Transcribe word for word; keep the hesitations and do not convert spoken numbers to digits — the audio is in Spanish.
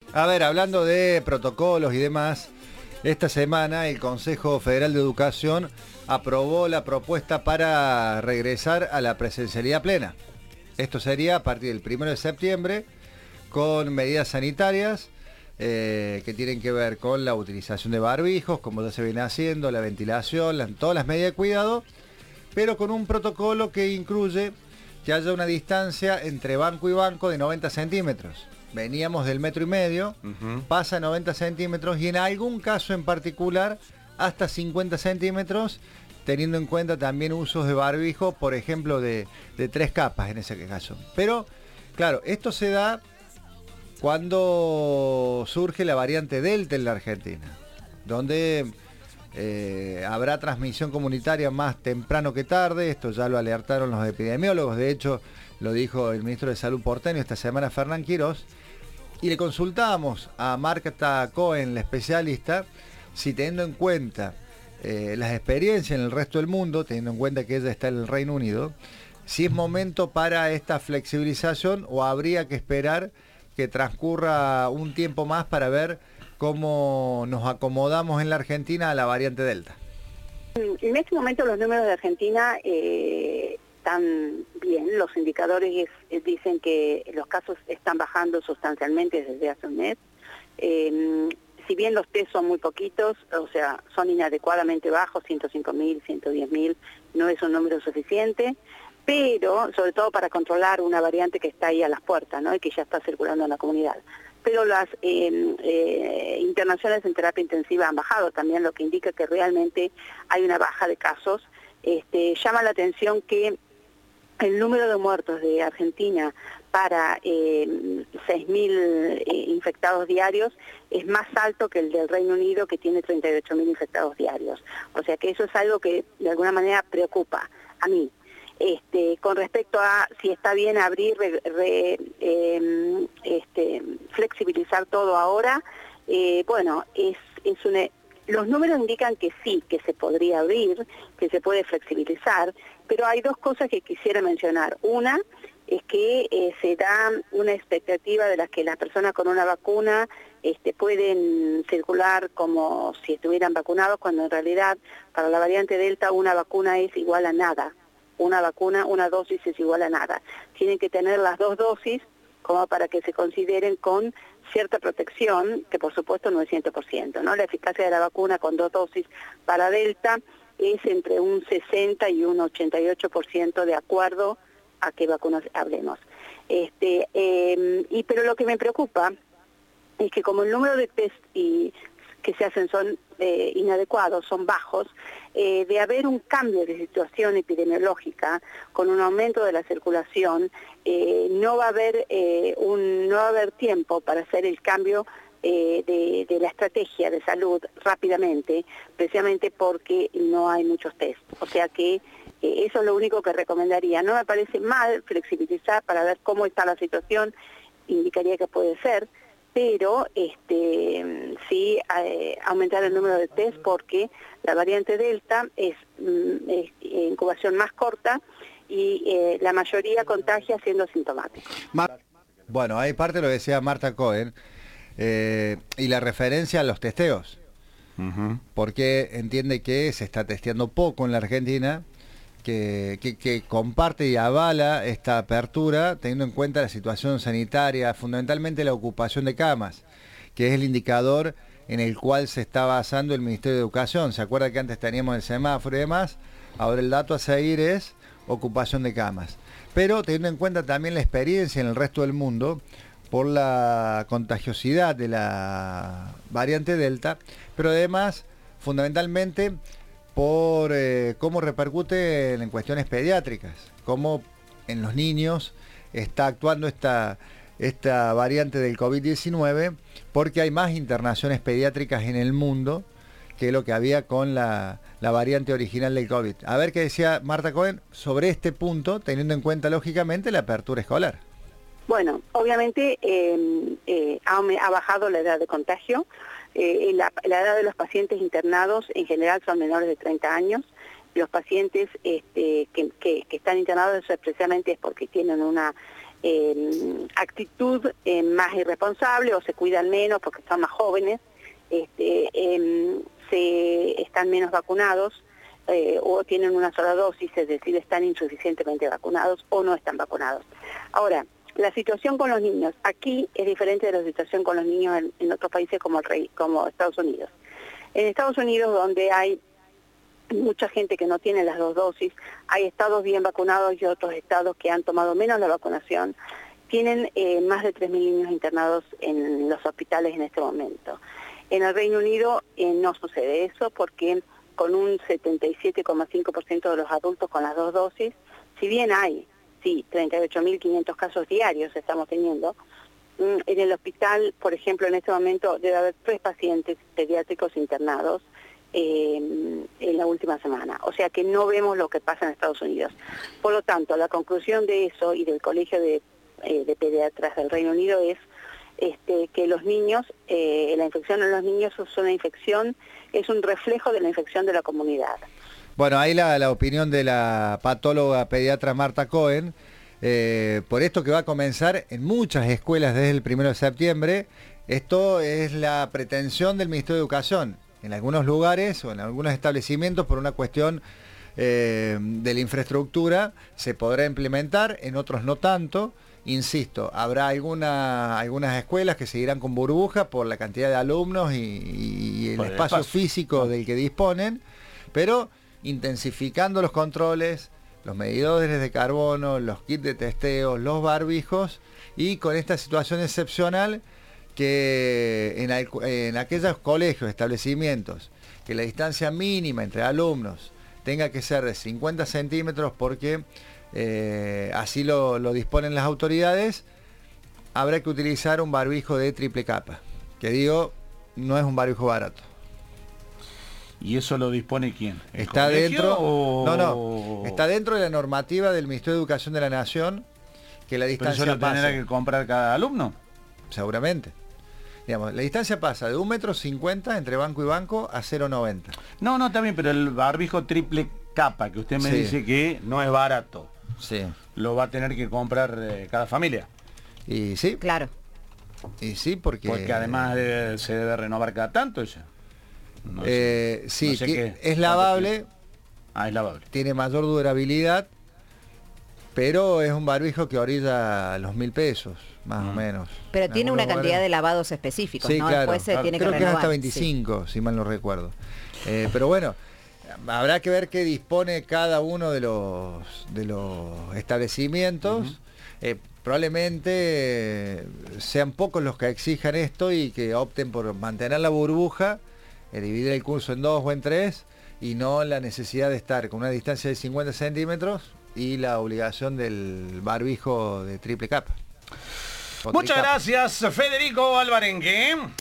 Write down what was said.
A ver, hablando de protocolos y demás, esta semana el Consejo Federal de Educación aprobó la propuesta para regresar a la presencialidad plena. Esto sería a partir del primero de septiembre, con medidas sanitarias eh, que tienen que ver con la utilización de barbijos, como ya se viene haciendo, la ventilación, la, todas las medidas de cuidado, pero con un protocolo que incluye que haya una distancia entre banco y banco de noventa centímetros. Veníamos del metro y medio, uh-huh. pasa a noventa centímetros y en algún caso en particular hasta cincuenta centímetros, teniendo en cuenta también usos de barbijo, por ejemplo, de, de tres capas en ese caso. Pero, claro, esto se da cuando surge la variante Delta en la Argentina, donde eh, habrá transmisión comunitaria más temprano que tarde. Esto ya lo alertaron los epidemiólogos, de hecho lo dijo el ministro de Salud porteño esta semana, Fernán Quirós, y le consultábamos a Marta Cohen, la especialista, si teniendo en cuenta eh, las experiencias en el resto del mundo, teniendo en cuenta que ella está en el Reino Unido, si es momento para esta flexibilización o habría que esperar que transcurra un tiempo más para ver cómo nos acomodamos en la Argentina a la variante Delta. En este momento los números de Argentina eh, están bien, los indicadores es, dicen que los casos están bajando sustancialmente desde hace un mes. Eh, si bien los test son muy poquitos, o sea, son inadecuadamente bajos, ciento cinco mil, ciento diez mil, no es un número suficiente, pero sobre todo para controlar una variante que está ahí a las puertas, ¿no? Y que ya está circulando en la comunidad. Pero las eh, eh, internaciones en terapia intensiva han bajado también, lo que indica que realmente hay una baja de casos. Este, llama la atención que el número de muertos de Argentina para eh, seis mil eh, infectados diarios es más alto que el del Reino Unido, que tiene treinta y ocho mil infectados diarios. O sea que eso es algo que de alguna manera preocupa a mí. Este, con respecto a si está bien abrir, re, re, eh, este, flexibilizar todo ahora, eh, bueno, es, es una, los números indican que sí, que se podría abrir, que se puede flexibilizar, pero hay dos cosas que quisiera mencionar. Una es que eh, se da una expectativa de las que las personas con una vacuna este, pueden circular como si estuvieran vacunados, cuando en realidad para la variante Delta una vacuna es igual a nada. Una vacuna, una dosis es igual a nada. Tienen que tener las dos dosis como para que se consideren con cierta protección, que por supuesto no es cien por ciento, ¿no? La eficacia de la vacuna con dos dosis para Delta es entre un sesenta y un ochenta y ocho por ciento de acuerdo a qué vacunas hablemos. Este, eh, y pero lo que me preocupa es que como el número de test y que se hacen son eh, inadecuados, son bajos, eh, de haber un cambio de situación epidemiológica con un aumento de la circulación, eh, no va a haber eh, un, no va a haber tiempo para hacer el cambio eh, de, de la estrategia de salud rápidamente, precisamente porque no hay muchos test. O sea que eh, eso es lo único que recomendaría. No me parece mal flexibilizar para ver cómo está la situación, indicaría que puede ser, pero este, sí eh, aumentar el número de test porque la variante Delta es, es incubación más corta y eh, la mayoría contagia siendo asintomático. Bueno, hay parte de lo que decía Marta Cohen eh, y la referencia a los testeos, uh-huh. porque entiende que se está testeando poco en la Argentina, Que, que, que comparte y avala esta apertura teniendo en cuenta la situación sanitaria, fundamentalmente la ocupación de camas, que es el indicador en el cual se está basando el Ministerio de Educación. ¿Se acuerda que antes teníamos el semáforo y demás? Ahora el dato a seguir es ocupación de camas. Pero teniendo en cuenta también la experiencia en el resto del mundo por la contagiosidad de la variante Delta, pero además, fundamentalmente, por eh, cómo repercute en cuestiones pediátricas, cómo en los niños está actuando esta, esta variante del COVID diecinueve, porque hay más internaciones pediátricas en el mundo que lo que había con la, la variante original del COVID. A ver qué decía Marta Cohen sobre este punto, teniendo en cuenta lógicamente la apertura escolar. Bueno, obviamente eh, eh, ha, ha bajado la edad de contagio. Eh, la, la edad de los pacientes internados en general son menores de treinta años. Los pacientes este, que, que, que están internados eso precisamente es porque tienen una eh, actitud eh, más irresponsable o se cuidan menos porque son más jóvenes, este, eh, se están menos vacunados eh, o tienen una sola dosis, es decir, están insuficientemente vacunados o no están vacunados. Ahora, la situación con los niños aquí es diferente de la situación con los niños en, en otros países como, el rey, como Estados Unidos. En Estados Unidos, donde hay mucha gente que no tiene las dos dosis, hay estados bien vacunados y otros estados que han tomado menos la vacunación, tienen eh, más de tres mil niños internados en los hospitales en este momento. En el Reino Unido eh, no sucede eso porque con un setenta y siete coma cinco por ciento de los adultos con las dos dosis, si bien hay, sí, treinta y ocho mil quinientos casos diarios estamos teniendo, en el hospital, por ejemplo, en este momento debe haber tres pacientes pediátricos internados eh, en la última semana. O sea que no vemos lo que pasa en Estados Unidos. Por lo tanto, la conclusión de eso y del Colegio de, eh, de Pediatras del Reino Unido es este, que los niños, eh, la infección en los niños es una infección, es un reflejo de la infección de la comunidad. Bueno, ahí la, la opinión de la patóloga pediatra Marta Cohen, eh, por esto que va a comenzar en muchas escuelas desde el primero de septiembre. Esto es la pretensión del Ministerio de Educación. En algunos lugares o en algunos establecimientos, por una cuestión eh, de la infraestructura, se podrá implementar, en otros no tanto. Insisto, habrá alguna, algunas escuelas que seguirán con burbuja por la cantidad de alumnos y, y el, el espacio, espacio físico del que disponen, pero intensificando los controles, los medidores de carbono, los kits de testeo, los barbijos, y con esta situación excepcional que en, en aquellos colegios, establecimientos, que la distancia mínima entre alumnos tenga que ser de cincuenta centímetros porque eh, así lo, lo disponen las autoridades, habrá que utilizar un barbijo de triple capa, que digo, no es un barbijo barato. ¿Y eso lo dispone quién? Está dentro, o... no, no, está dentro de la normativa del Ministerio de Educación de la Nación, que la distancia ¿Pero eso lo pasa, tendrá que comprar cada alumno? Seguramente. Digamos, la distancia pasa de un metro cincuenta entre banco y banco a cero coma noventa. No, no, está bien, pero el barbijo triple capa, que usted me sí. dice que no es barato, sí, lo va a tener que comprar eh, cada familia. Y sí. Claro. Y sí, porque... Porque además de, se debe renovar cada tanto eso. No eh, sé, sí, no sé qué, es lavable. Ah, es lavable. Tiene mayor durabilidad, pero es un barbijo que orilla los mil pesos, más mm. o menos. Pero en tiene una lugares. cantidad de lavados específicos, sí, ¿no? Claro, Después se claro. tiene Creo que que renovar. es hasta veinticinco, sí. si mal no recuerdo. Eh, pero bueno, habrá que ver qué dispone cada uno de los, de los establecimientos. Uh-huh. eh, probablemente sean pocos los que exijan esto y que opten por mantener la burbuja, eh, dividir el curso en dos o en tres, y no la necesidad de estar con una distancia de cincuenta centímetros y la obligación del barbijo de triple capa. Muchas gracias, Federico Alvarenque.